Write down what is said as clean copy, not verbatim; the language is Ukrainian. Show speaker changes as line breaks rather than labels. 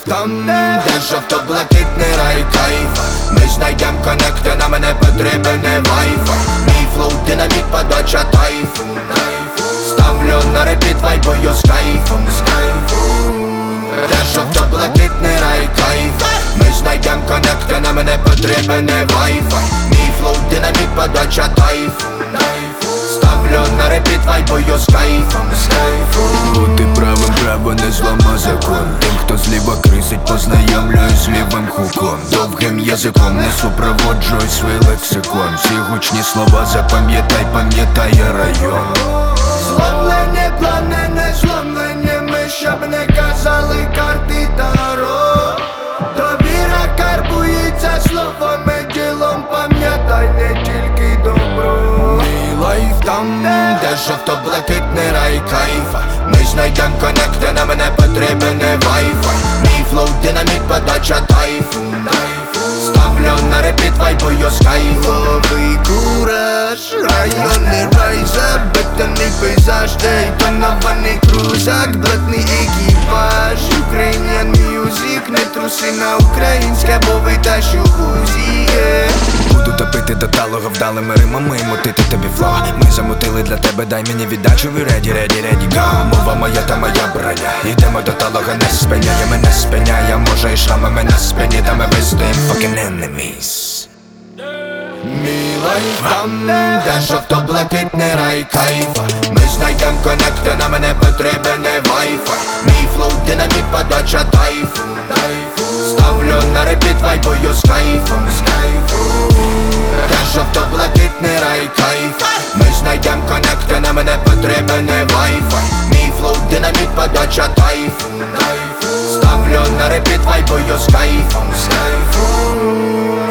там, де жовто-блакитний рай кайфа. Ми знайдем коннекти, на мене потрібен не вайфай. Мій флоу динаміт, подача тайфу. Ставлю на репіт, вайбою з кайфом. Де жовто-блакитний рай кайфа. Ми знайдем коннекти, на мене потрібен не вайфай. Мій флоу динаміт, подача тайфу. Ставлю на репіт, вайбою з кайфом.
Бути правим, право не злама закон. Тим, хто зліва крисить, познайомлюсь з лівим хуком. Довгим язиком не супроводжуй свій лексикон. Всі гучні слова запам'ятай, пам'ятає район.
Зломлені плани, не зломлені ми, щоб не казали карти таро. Довіра карбується словами, ділом, пам'ятай, не тільки добро. Мій лайф там, де жовто-блакитний рай кайфа. Ми знайдем коннекти, на мене потрібен не вайфай. Мій флоу динаміт, подача тайфу. Ставлю на репіт, вайбою з кайфовий кураж. Районний рай, забитаний пейзаж, де тонований крузак, блатний екіпаж. Ukrainian music, не труси на українське, бо витащу узі.
Буду топити до талого вдалими римами і мутити тобі флоу. Ми замутили для тебе, дай мені віддачу, ви ready, ready, ready, go. Мова моя та моя броня, йдемо до талого, не спиняє, мене спиняє. Може і шрамами на спині, та ми вистоїм fucking enemies.
Мій лайф там, де жовто-блакитний рай кайфа. Ми знайдем коннекти, на мене потрібен не вайфай. Мій флоу динаміт, подача тайфу. Ставлю на репіт, вайбою з кайфом. Де жовто-блакитний рай кайфа. Ми знайдем коннекти, на мене потрібен не вайфай. Мій флоу динаміт, подача тайфу. Ставлю на репіт, вайбою з кайфом.